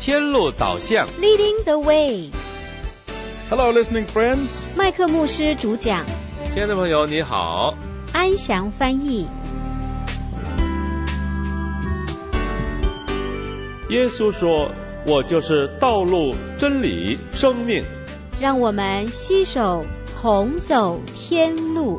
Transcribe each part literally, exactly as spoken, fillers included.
天路导向 Leading the way. Hello, listening friends. 麦克牧师主讲， 亲爱的朋友你好， 安祥翻译。 耶稣说，我就是道路、真理、生命。 让我们携手同走天路。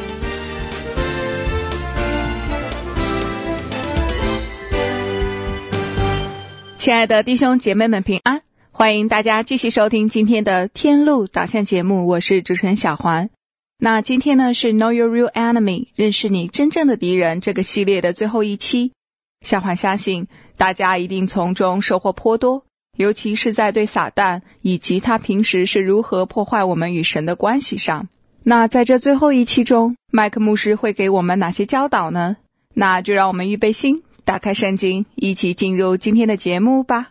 亲爱的弟兄姐妹们平安，欢迎大家继续收听今天的天路导向节目，我是主持人小环。那今天呢是 Know Your Real Enemy 认识你真正的敌人这个系列的最后一期，小环相信大家一定从中收获颇多，尤其是在对撒旦以及他平时是如何破坏我们与神的关系上。那在这最后一期中，麦克牧师会给我们哪些教导呢？那就让我们预备心，打开圣经，一起进入今天的节目吧。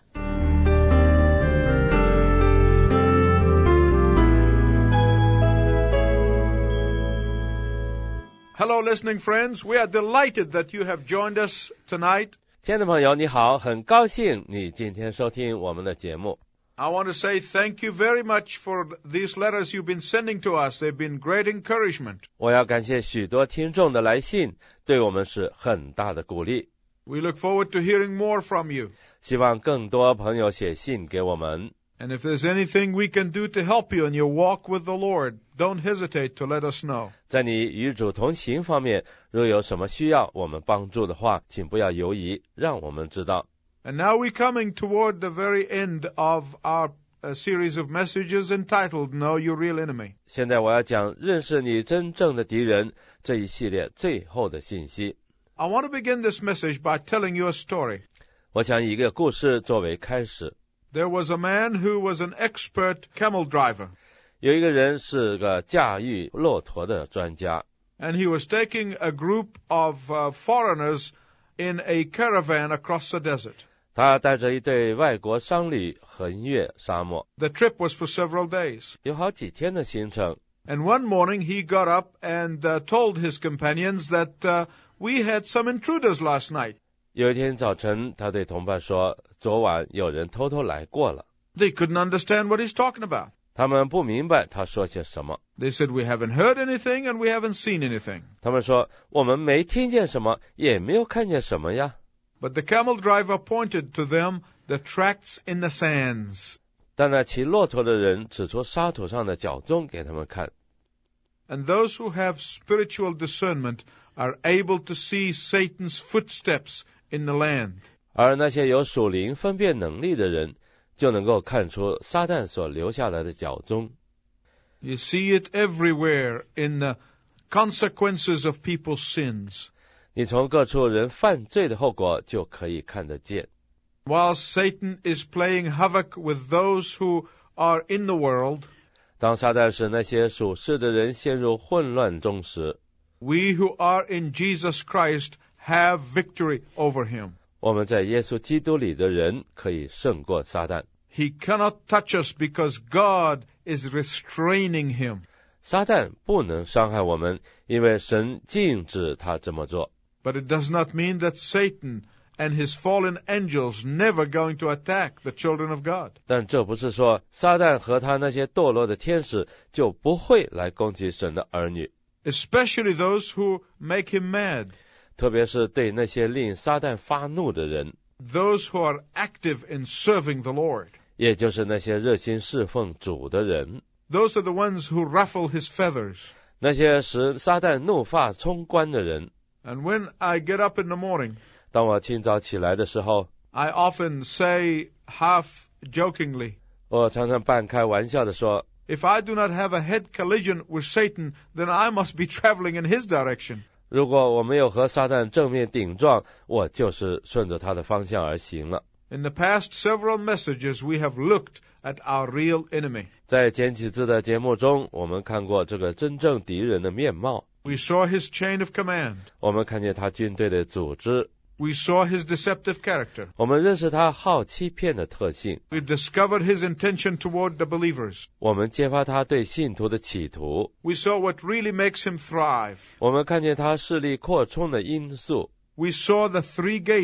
Hello, listening friends. We are delighted that you have joined us tonight. 亲爱的朋友你好，很高兴你今天收听我们的节目。 I want to say thank you very much for these letters you've been sending to us. They've been great encouragement. 我要感谢许多听众的来信，对我们是很大的鼓励。 We look forward to hearing more from you. 希望更多朋友写信给我们。 And if there's anything we can do to help you in your walk with the Lord, don't hesitate to let us know. 在你与主同行方面，若有什么需要我们帮助的话，请不要犹疑，让我们知道。 And now we're coming toward the very end of our uh, series of messages entitled Know Your Real Enemy. 现在我要讲认识你真正的敌人这一系列最后的信息。 I want to begin this message by telling you a story. 我想以一个故事作为开始。 There was a man who was an expert camel driver. 有一个人是个驾驭骆驼的专家。 And he was taking a group of uh, foreigners in a caravan across the desert. 他带着一队外国商旅横越沙漠。 The trip was for several days. 有好几天的行程。 And one morning he got up and uh, told his companions that uh, we had some intruders last night. 有一天早晨，他对同伴说，昨晚有人偷偷来过了。 They couldn't understand what he's talking about. 他们不明白他说些什么。 They said, we haven't heard anything and we haven't seen anything. 他们说，我们没听见什么，也没有看见什么呀。 But the camel driver pointed to them the tracks in the sands. 但那骑骆驼的人指出沙土上的脚踪给他们看。 And those who have spiritual discernment are able to see Satan's footsteps in the land. 而那些有属灵分辨能力的人，就能够看出撒旦所留下来的脚踪。 You see it everywhere in the consequences of people's sins. 你从各处人犯罪的后果就可以看得见。 While Satan is playing havoc with those who are in the world, 当撒旦使那些属世的人陷入混乱中时， we who are in Jesus Christ have victory over him. 我们在耶稣基督里的人可以胜过撒旦。 He cannot touch us because God is restraining him. 撒旦不能伤害我们，因为神禁止他这么做。 But it does not mean that Satan and his fallen angels never going to attack the children of God. 但这不是说撒旦和他那些堕落的天使就不会来攻击神的儿女， Especially those who make him mad. 特别是对那些令撒旦发怒的人， Those who are active in serving the Lord. 也就是那些热心侍奉主的人。 Those are the ones who ruffle his feathers. 那些使撒旦怒发冲冠的人。 And when I get up in the morning, 当我清早起来的时候， I often say half jokingly, 我常常半开玩笑地说， if I do not have a head collision with Satan, then I must be traveling in his direction. 如果我没有和撒旦正面顶撞，我就是顺着他的方向而行了。 In the past several messages, we have looked at our real enemy. 在前几次的节目中，我们看过这个真正敌人的面貌。 We saw his chain of command. 我们看见他军队的组织。 We saw his deceptive character. 我们认识他好欺骗的特性。 We discovered his intention toward the believers. 我们揭发他对信徒的企图。 We saw what really makes him thrive. 我们看见他势力扩充的因素。 We saw the three gates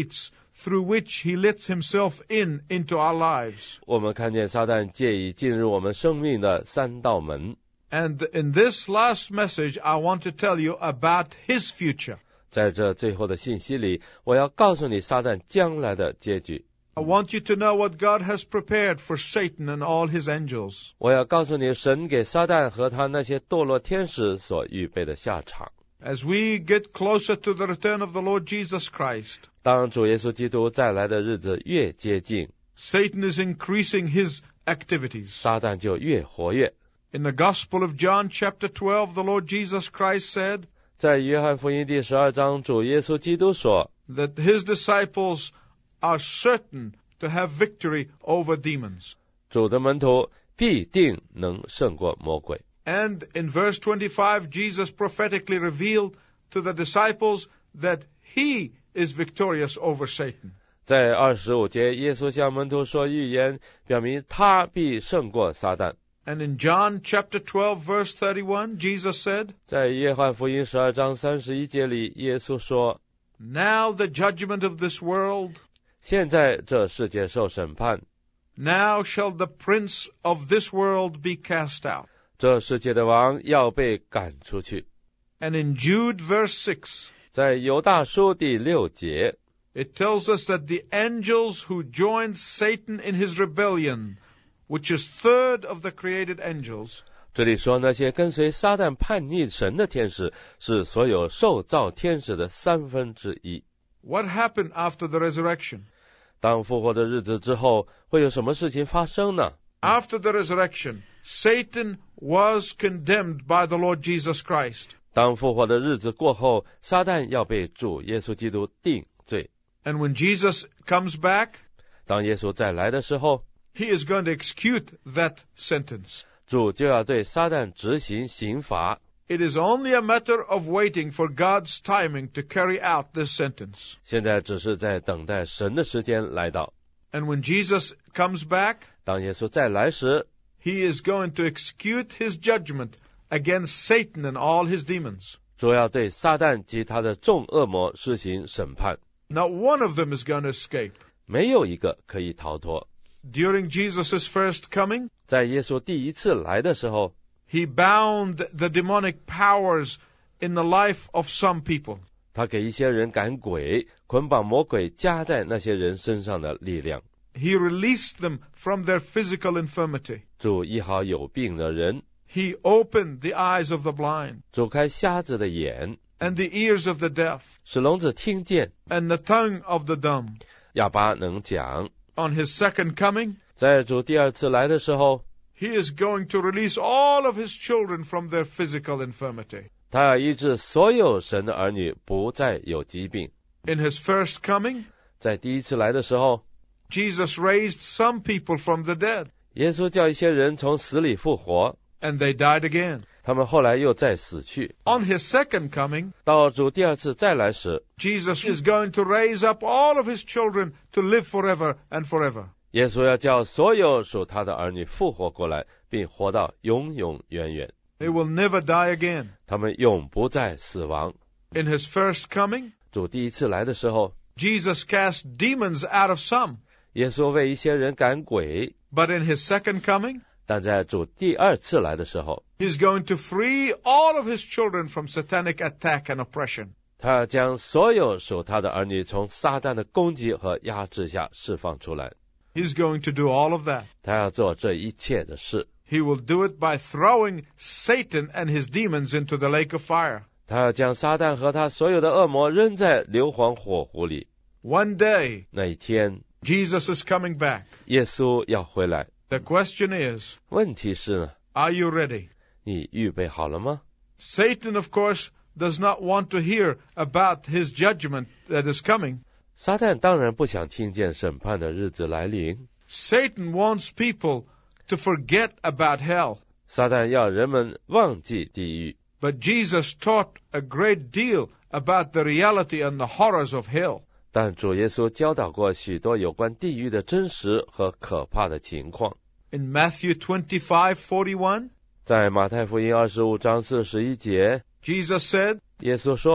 through which he lets himself in into our lives. 我们看见撒旦借以进入我们生命的三道门。 And in this last message, I want to tell you about his future. 在这最后的信息里，我要告诉你撒旦将来的结局。 I want you to know what God has prepared for Satan and all his angels. 我要告诉你，神给撒旦和他那些堕落天使所预备的下场。 As we get closer to the return of the Lord Jesus Christ, 当主耶稣基督再来的日子越接近， Satan is increasing his activities. 撒旦就越活跃。 In the Gospel of John, chapter twelve, the Lord Jesus Christ said 在约翰福音第十二章，主耶稣基督说， that his disciples are certain to have victory over demons. 主的门徒必定能胜过魔鬼。 And in verse twenty-five, Jesus prophetically revealed to the disciples that he is victorious over Satan. 在二十五节，耶稣向门徒说预言，表明他必胜过撒旦。 And in John chapter twelve, verse thirty-one, Jesus said, 在约翰福音十二章三十一节里，耶稣说， Now the judgment of this world, 现在这世界受审判， now shall the prince of this world be cast out. 这世界的王要被赶出去。 And in Jude verse six, 在犹大书第六节， it tells us that the angels who joined Satan in his rebellion, which is third of the created angels, 这里说那些跟随撒旦叛逆神的天使，是所有受造天使的三分之一。 what happened after the resurrection? 当复活的日子之后，会有什么事情发生呢？ After the resurrection, Satan was condemned by the Lord Jesus Christ. 当复活的日子过后，撒旦要被主耶稣基督定罪。 And when Jesus comes back, 当耶稣再来的时候， he is going to execute that sentence. 主就要对撒旦执行刑罚。 It is only a matter of waiting for God's timing to carry out this sentence. 现在只是在等待神的时间来到。 And when Jesus comes back, 当耶稣再来时， he is going to execute his judgment against Satan and all his demons. 主要对撒旦及他的众恶魔施行审判， Not one of them is going to escape. 没有一个可以逃脱。 During Jesus' first coming, 在耶稣第一次来的时候， he bound the demonic powers in the life of some people. 他给一些人赶鬼，捆绑魔鬼加在那些人身上的力量。 He released them from their physical infirmity. 主医好有病的人， He opened the eyes of the blind 主开瞎子的眼， and the ears of the deaf 使聋子听见， and the tongue of the dumb. 哑巴能讲。 On his second coming, 在主第二次来的时候， he is going to release all of his children from their physical infirmity. 他要医治所有神的儿女不再有疾病。 In his first coming, 在第一次来的时候， Jesus raised some people from the dead, 耶稣叫一些人从死里复活， and they died again. 他们后来又再死去。 On his second coming, 到主第二次再来时， Jesus is going to raise up all of his children to live forever and forever. 耶稣要叫所有属他的儿女复活过来，并活到永永远远。 They will never die again. 他们永不再死亡。 In his first coming, 主第一次来的时候， Jesus cast demons out of some. 耶稣为一些人赶鬼， But in his second coming, 但在主第二次来的时候， he's going to free all of his children from satanic attack and oppression. 他要将所有属他的儿女从撒旦的攻击和压制下释放出来。 He's going to do all of that. 他要做这一切的事。 He will do it by throwing Satan and his demons into the lake of fire. 他要将撒旦和他所有的恶魔扔在硫磺火湖里。 One day, 那一天， Jesus is coming back. 耶稣要回来。 The question is, 问题是呢， are you ready? 你预备好了吗？ Satan, of course, does not want to hear about his judgment that is coming. 撒旦当然不想听见审判的日子来临。 Satan wants people to forget about hell. 撒旦要人们忘记地狱。 But Jesus taught a great deal about the reality and the horrors of hell. 但主耶稣教导过许多有关地狱的真实和可怕的情况。 In Matthew twenty-five forty-one, 在马太福音二十五章四十一节， Jesus said, 耶稣说：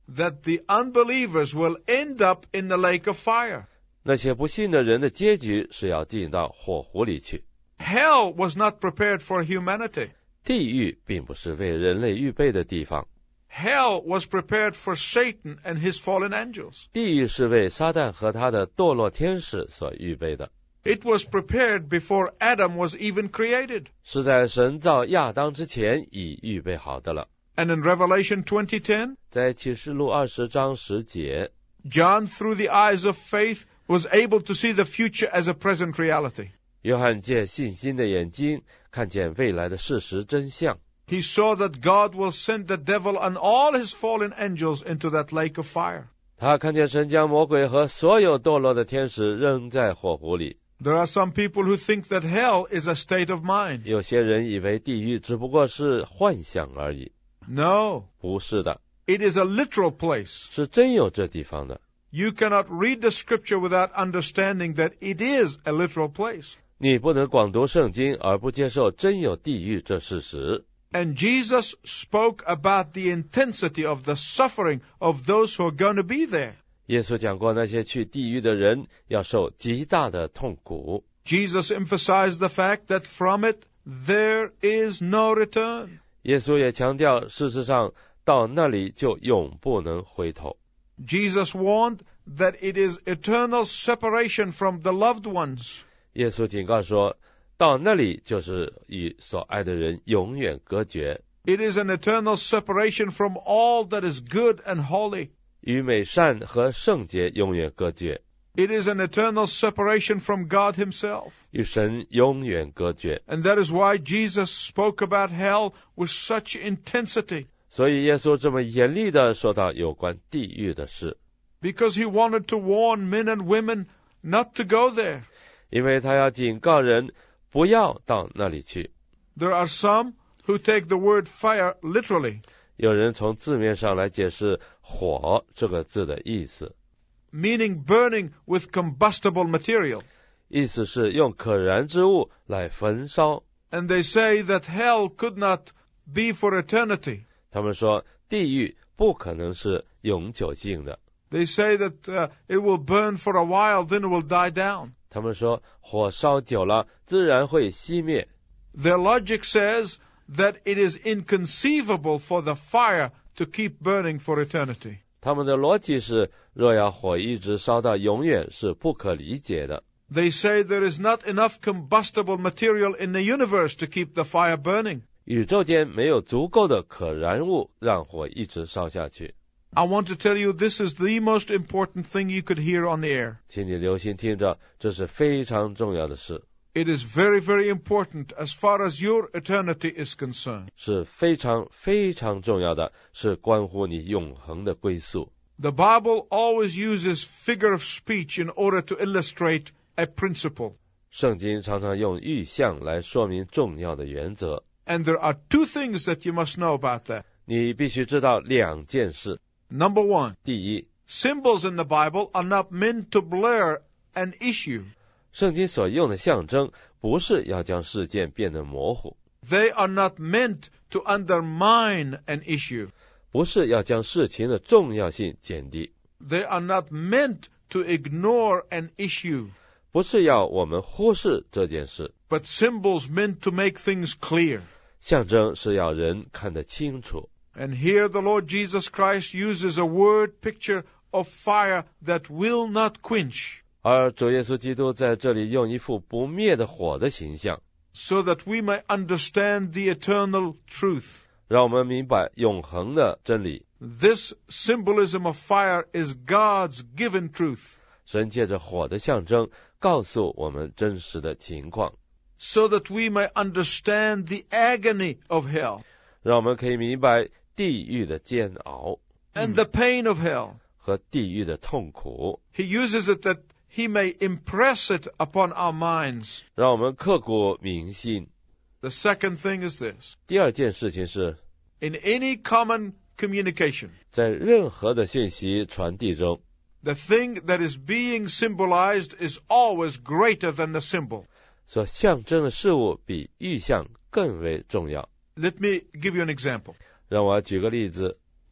that the unbelievers will end up in the lake of fire. 那些不信的人的结局是要进到火湖里去。 Hell was not prepared for humanity. 地狱并不是为人类预备的地方， Hell was prepared for Satan and his fallen angels. 地狱是为撒旦和他的堕落天使所预备的， It was prepared before Adam was even created. 是在神造亚当之前已预备好的了。 And in Revelation twenty ten, 在启示录二十章十节， John, through the eyes of faith, was able to see the future as a present reality. 约翰借信心的眼睛看见未来的事实真相， He saw that God will send the devil and all his fallen angels into that lake of fire. 他看见神将魔鬼和所有堕落的天使扔在火湖里。 There are some people who think that hell is a state of mind. 有些人以为地狱只不过是幻想而已， No, 不是的， it is a literal place. 是真有这地方的。 You cannot read the scripture without understanding that it is a literal place. 你不能光读圣经而不接受真有地狱这事实。 And Jesus spoke about the intensity of the suffering of those who are going to be there. 耶稣讲过那些去地狱的人要受极大的痛苦。 Jesus emphasized the fact that from it there is no return. 耶稣也强调，事实上到那里就永不能回头。 Jesus warned that it is eternal separation from the loved ones. 耶稣警告说，到那里就是与所爱的人永远隔绝， It is an eternal separation from all that is good and holy. 与美善和圣洁永远隔绝， It is an eternal separation from God himself. 与神永远隔绝。 And that is why Jesus spoke about hell with such intensity. 所以耶稣这么严厉地说到有关地狱的事， Because he wanted to warn men and women not to go there. 因为他要警告人不要到那里去。 There are some who take the word fire literally, 有人从字面上来解释火这个字的意思， meaning burning with combustible material. 意思是用可燃之物来焚烧。 And they say that hell could not be for eternity. 他们说地狱不可能是永久性的， They say that uh, it will burn for a while, then it will die down. 他们说火烧久了自然会熄灭。 Their logic says that it is inconceivable for the fire to keep burning for eternity. 他们的逻辑是，若要火一直烧到永远是不可理解的。 They say there is not enough combustible material in the universe to keep the fire burning. 宇宙间没有足够的可燃物让火一直烧下去。 I want to tell you this is the most important thing you could hear on the air. 请你留心听着，这是非常重要的事， It is very, very important as far as your eternity is concerned. 是非常非常重要的，是关乎你永恒的归宿。 The Bible always uses figure of speech in order to illustrate a principle. 圣经常常用寓象来说明重要的原则。 And there are two things that you must know about that. 你必须知道两件事。 Number one, 第一， symbols in the Bible are not meant to blur an issue. 圣经所用的象征不是要将事件变得模糊， They are not meant to undermine an issue. 不是要将事情的重要性减低， They are not meant to ignore an issue. 不是要我们忽视这件事。 But symbols meant to make things clear. 象征是要人看得清楚。 And here the Lord Jesus Christ uses a word picture of fire that will not quench, 而主耶稣基督在这里用一副不灭的火的形象， so that we may understand the eternal truth. 让我们明白永恒的真理。 This symbolism of fire is God's given truth, 神借着火的象征告诉我们真实的情况， so that we may understand the agony of hell 让我们可以明白地狱的煎熬 and the pain of hell. 和地狱的痛苦， He uses it that he may impress it upon our minds. 让我们刻骨铭心。 The second thing is this. 第二件事情是， In any common communication, 在任何的信息传递中， the thing that is being symbolized is always greater than the symbol. 所象征的事物比预象更为重要。 Let me give you an example. 让我举个例子，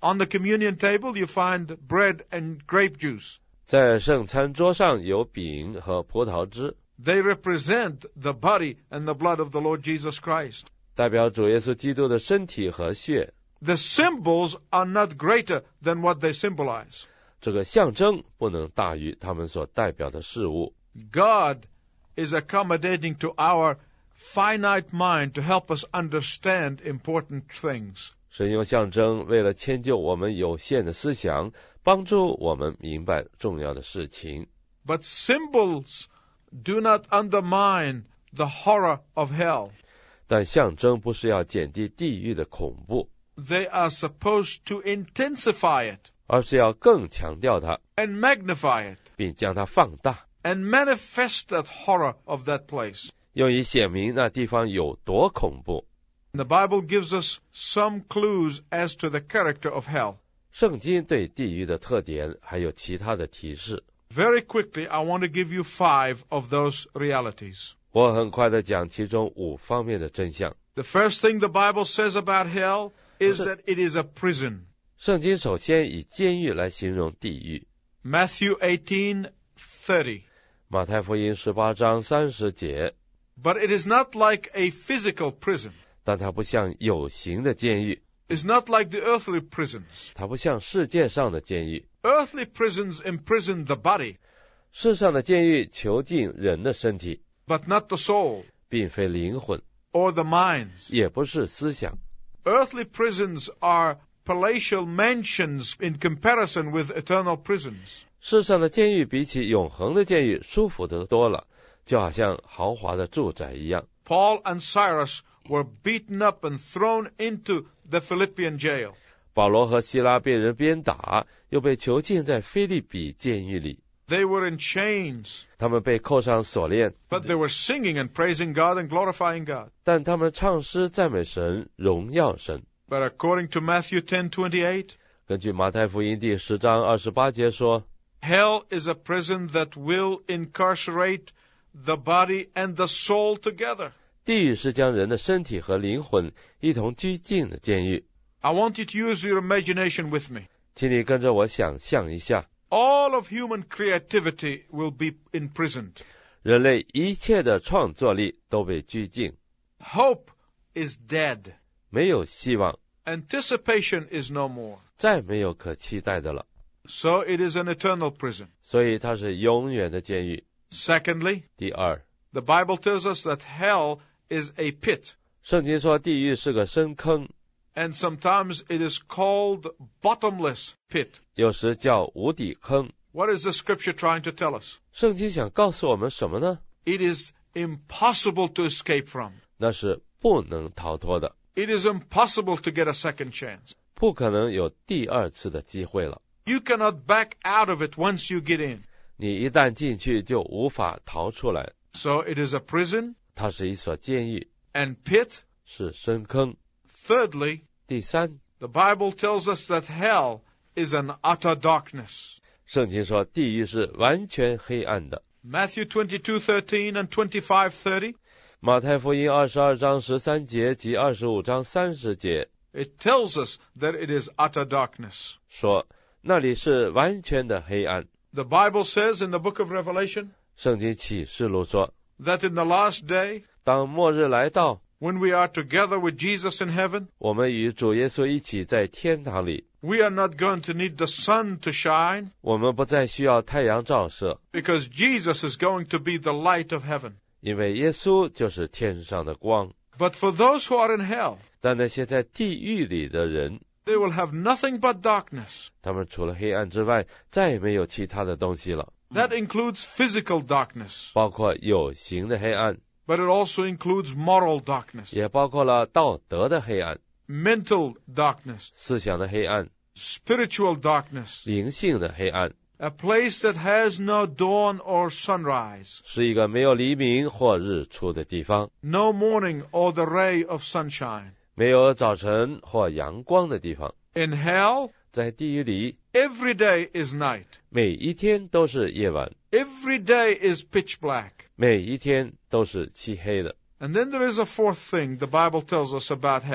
On the communion table, you find bread and grape juice. 在圣餐桌上有饼和葡萄汁， They represent the body and the blood of the Lord Jesus Christ. 代表主耶稣基督的身体和血。 The symbols are not greater than what they symbolize. 这个象征不能大于他们所代表的事物。 God is accommodating to our finite mind to help us understand important things. 神用象征为了迁就我们有限的思想，帮助我们明白重要的事情。 But symbols do not undermine the horror of hell. 但象征不是要减低地狱的恐怖， They are supposed to intensify it 而是要更强调它， and magnify it 并将它放大， and manifest that horror of that place. 用以显明那地方有多恐怖。 The Bible gives us some clues as to the character of hell. 圣经对地狱的特点还有其他的提示。 Very quickly, I want to give you five of those realities. 我很快的讲其中五方面的真相。 The first thing the Bible says about hell is that it is a prison. 圣经首先以监狱来形容地狱。 Matthew eighteen thirty. 马太福音十八章三十节， But it is not like a physical prison. 但它不像有形的监狱， It's not like the earthly prisons. 它不像世界上的监狱。 Earthly prisons imprison the body, 世上的监狱囚禁人的身体， but not the soul 并非灵魂， or the minds. 也不是思想。 Earthly prisons are palatial mansions in comparison with eternal prisons. 世上的监狱比起永恒的监狱舒服得多了，就好像豪华的住宅一样。 Paul and Cyrus were beaten up and thrown into the Philippian jail. 保罗和希拉被人鞭打，又被囚禁在腓立比监狱里。 They were in chains, 他们被扣上锁链， but they were singing and praising God and glorifying God. 但他们唱诗赞美神，荣耀神。 But according to Matthew ten twenty-eight, 根据马太福音第十章二十八节说， hell is a prison that will incarcerate the body and the soul together. 地狱是将人的身体和灵魂一同拘禁的监狱。 I want you to use your imagination with me. 请你跟着我想象一下， All of human creativity will be imprisoned. 人类一切的创作力都被拘禁， Hope is dead. 没有希望， Anticipation is no more. 再没有可期待的了。 So it is an eternal prison. 所以它是永远的监狱。 Secondly, 第二， the Bible tells us that hell is a pit. 圣经说地狱是个深坑， And sometimes it is called bottomless pit. 有时叫无底坑。 What is the scripture trying to tell us? 圣经想告诉我们什么呢？ It is impossible to escape from. 那是不能逃脱的， It is impossible to get a second chance. 不可能有第二次的机会了。 You cannot back out of it once you get in. 你一旦进去就无法逃出来。 So it is a prison 它是一所监狱， and pit. 是深坑。 Thirdly, 第三， the Bible tells us that hell is an utter darkness. 圣经说地狱是完全黑暗的。 Matthew twenty-two thirteen and twenty-five thirty, 马太福音二十二章十三节及二十五章三十节 it tells us that it is utter darkness. 说，那里是完全的黑暗。 The Bible says in the book of Revelation 圣经启示录说， that in the last day, 当末日来到， when we are together with Jesus in heaven, 我们与主耶稣一起在天堂里， we are not going to need the sun to shine 我们不再需要太阳照射， because Jesus is going to be the light of heaven. 因为耶稣就是天上的光。 But for those who are in hell, 但那些在地狱里的人， they will have nothing but darkness. 他们除了黑暗之外，再也没有其他的东西了， That includes physical darkness, 包括有形的黑暗， but it also includes moral darkness, 也包括了道德的黑暗、 mental darkness, 思想的黑暗、 spiritual darkness, 灵性的黑暗， a place that has no dawn or sunrise, 是一个没有黎明或日出的地方， no morning or the ray of sunshine. 没有早晨或阳光的地方。 In hell, 在地狱里， every day is night. 每一天都是夜晚， Every day is pitch black. 每一天都是漆黑的。 And then there is a fourth thing the Bible tells us about hell.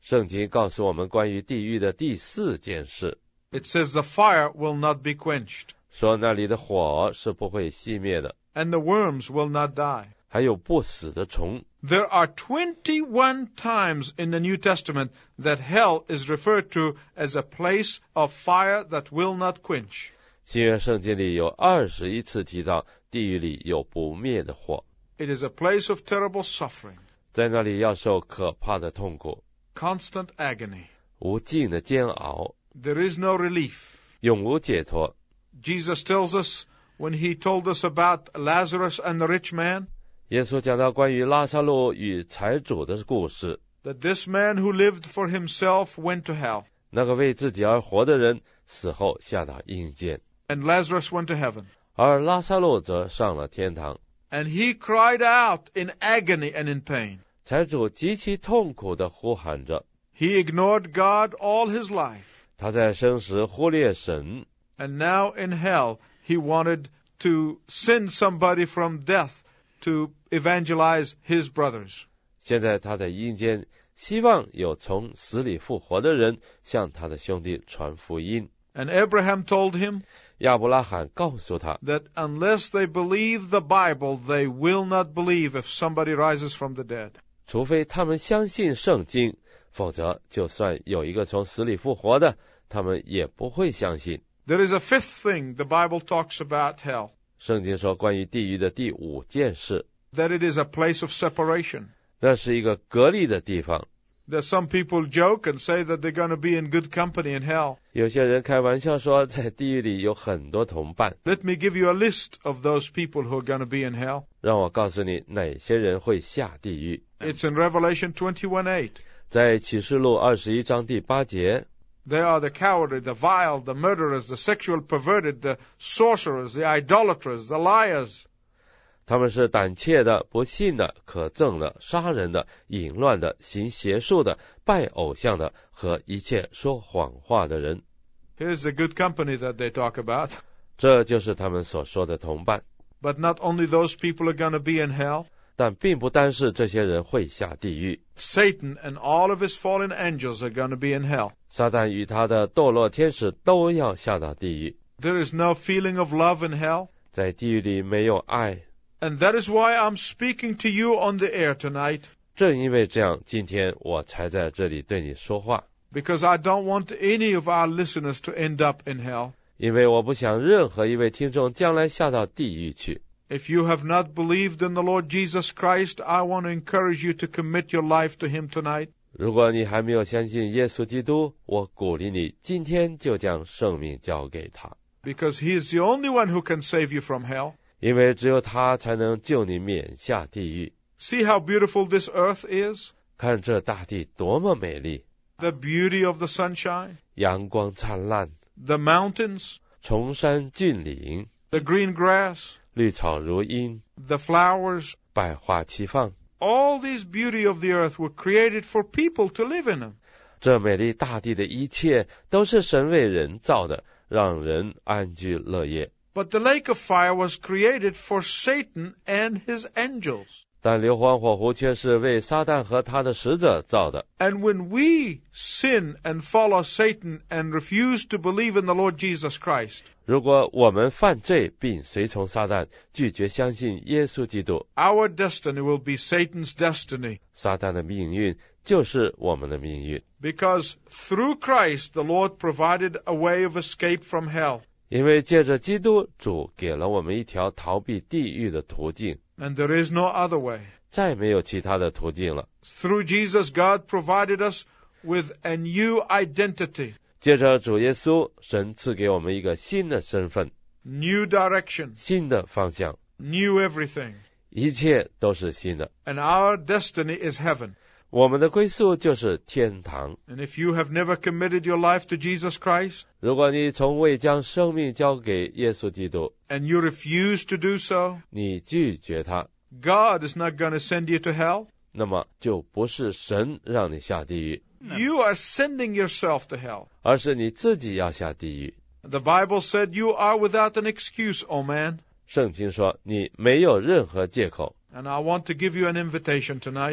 圣经告诉我们关于地狱的第四件事， It says the fire will not be quenched, 说那里的火是不会熄灭的， and the worms will not die. 还有不死的虫。 There are twenty-one times in the New Testament that hell is referred to as a place of fire that will not quench. 新约圣经里有二十一次提到地狱里有不灭的火， It is a place of terrible suffering, 在那里要受可怕的痛苦， constant agony. 无尽的煎熬， There is no relief. 永无解脱。 Jesus tells us when he told us about Lazarus and the rich man, 耶稣讲到关于拉撒路与财主的故事， that this man who lived for himself went to hell, 那个为自己而活的人死后下到阴间， and Lazarus went to heaven. 而拉撒路则上了天堂。 And he cried out in agony and in pain. 财主极其痛苦地呼喊着， He ignored God all his life. 他在生时忽略神， And now in hell, he wanted to send somebody from death to evangelize his brothers. 现在他在阴间，希望有从死里复活的人向他的兄弟传福音。 And Abraham told him 亚伯拉罕告诉他， that unless they believe the Bible, they will not believe if somebody rises from the dead. 除非他们相信圣经，否则就算有一个从死里复活的，他们也不会相信。 There is a fifth thing the Bible talks about hell, 圣经说关于地狱的第五件事， that it is a place of separation. 那是一个隔离的地方。 There's some people joke and say that they're going to be in good company in hell. 有些人开玩笑说，在地狱里有很多同伴。 Let me give you a list of those people who are going to be in hell. 让我告诉你哪些人会下地狱。 It's in Revelation twenty-one eight. 在启示录二十一章第八节， They are the cowardly, the vile, the murderers, the sexual perverted, the sorcerers, the idolaters, the liars. 他们是胆怯的、不信的、可憎的、杀人的、淫乱的、行邪术的、拜偶像的和一切说谎话的人。 Here's the good company that they talk about. 这就是他们所说的同伴。 But not only those people are going to be in hell. 但并不单是这些人会下地狱， Satan and all of his fallen angels are going to be in hell. 撒旦与他的堕落天使都要下到地狱。 There is no feeling of love in hell. 在地狱里没有爱， And that is why I'm speaking to you on the air tonight. 正因为这样，今天我才在这里对你说话， Because I don't want any of our listeners to end up in hell. 因为我不想任何一位听众将来下到地狱去。 If you have not believed in the Lord Jesus Christ, I want to encourage you to commit your life to Him tonight. 如果你还没有相信耶稣基督，我鼓励你今天就将生命交给他， Because He is the only one who can save you from hell. 因为只有他才能救你免下地狱。 See how beautiful this earth is? 看这大地多么美丽， The beauty of the sunshine, 阳光灿烂， the mountains, 崇山峻岭， the green grass, 绿草如茵， the flowers. 百花齐放。 All this beauty of the earth were created for people to live in them. 这美丽大地的一切都是神为人造的，让人安居乐业。 But the lake of fire was created for Satan and his angels. 但硫磺火湖却是为撒旦和他的使者造的。 And when we sin and follow Satan and refuse to believe in the Lord Jesus Christ, 如果我们犯罪并随从撒旦，拒绝相信耶稣基督， our destiny will be Satan's destiny. 撒旦的命运就是我们的命运。 Because through Christ, the Lord provided a way of escape from hell. 因为借着基督，主给了我们一条逃避地狱的途径， And there is no other way. 再没有其他的途径了。 Through Jesus, God provided us with a new identity, 借着主耶稣，神赐给我们一个新的身份、 new direction, 新的方向， new everything. 一切都是新的。 And our destiny is heaven. 我们的归宿就是天堂。 And if you have never committed your life to Jesus Christ, 如果你从未将生命交给耶稣基督， and you refuse to do so, 你拒绝他， God is not going to send you to hell. 那么就不是神让你下地狱， You are sending yourself to hell. 而是你自己要下地狱。 The Bible said you are without an excuse, O man. 圣经说你没有任何借口。 And I want to give you an invitation tonight.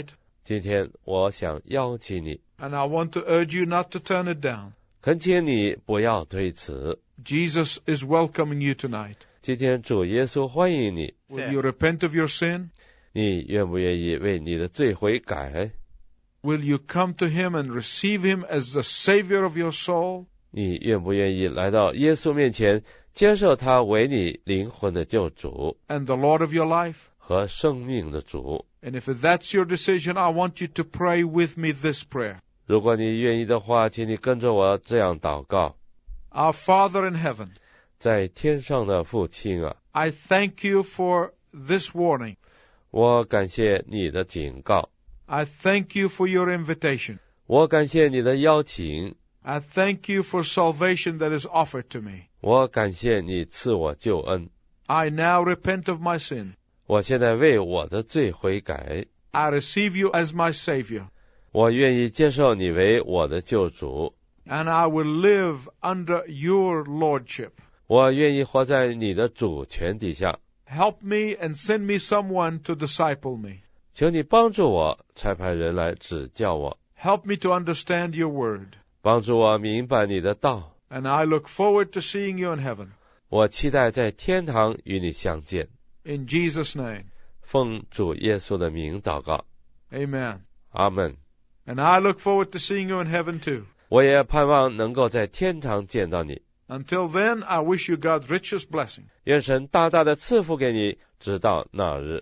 今天我想邀请你， And I want to urge you not to turn it down. 恳请你不要推辞。 Jesus is welcoming you tonight. 今天主耶稣欢迎你， Will you repent of your sin? 你愿不愿意为你的罪悔改？ Will you come to him and receive him as the Savior of your soul? 你愿不愿意来到耶稣面前，接受他为你灵魂的救主 And the Lord of your life? 和生命的主？ And if that's your decision, I want you to pray with me this prayer. 如果你愿意的话，请你跟着我这样祷告。 Our Father in heaven, 在天上的父亲啊， I thank you for this warning. 我感谢你的警告， I thank you for your invitation. 我感谢你的邀请， I thank you for salvation that is offered to me. 我感谢你赐我救恩。 I now repent of my sin. 我现在为我的罪悔改， I receive you as my Savior. 我愿意接受你为我的救主， And I will live under your lordship. 我愿意活在你的主权底下。 Help me and send me someone to disciple me. 求你帮助我，差派人来指教我， Help me to understand your word. 帮助我明白你的道。 And I look forward to seeing you in heaven. 我期待在天堂与你相见。 In Jesus' name, 奉主耶稣的名祷告， amen. 阿门。 And I look forward to seeing you in heaven too. 我也盼望能够在天堂见到你。 Until then, I wish you God's richest blessing. 愿神大大的赐福给你，直到那日。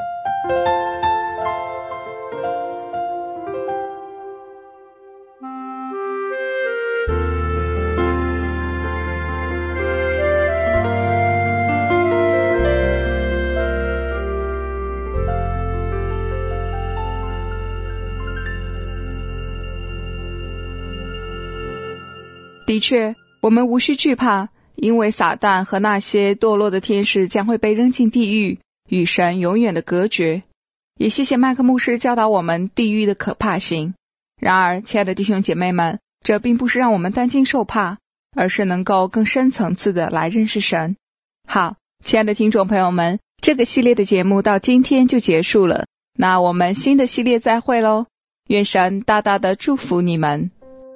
的确，我们无需惧怕，因为撒旦和那些堕落的天使将会被扔进地狱，与神永远的隔绝。也谢谢麦克牧师教导我们地狱的可怕性。然而，亲爱的弟兄姐妹们，这并不是让我们担惊受怕，而是能够更深层次的来认识神。好，亲爱的听众朋友们，这个系列的节目到今天就结束了，那我们新的系列再会咯。愿神大大的祝福你们。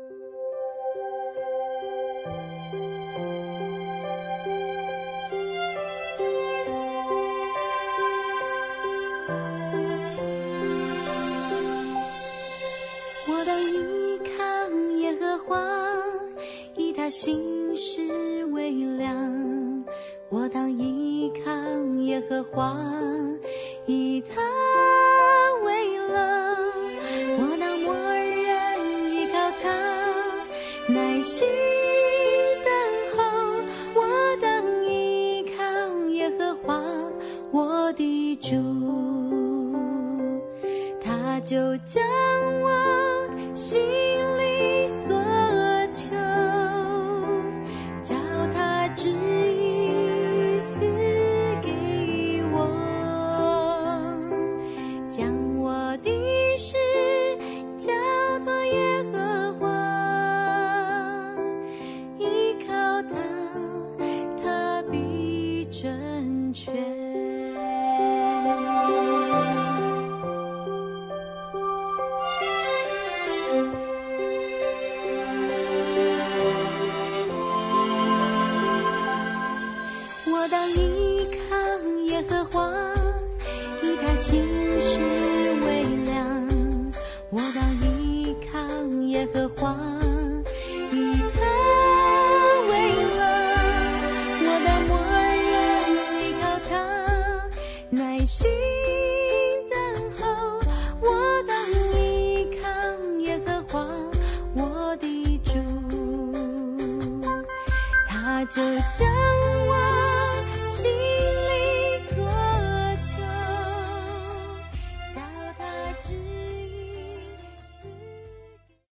心是微亮，我当依靠耶和华，以他为乐。我当默认依靠他，耐心等候。我当依靠耶和华，我的主，他就将我心里所求旨意赐给我，将我的事交托耶和华，依靠他，他必成全。心是微亮，我当依靠耶和华，以他为乐。我当默认依靠他，耐心等候。我当依靠耶和华，我的主，他就将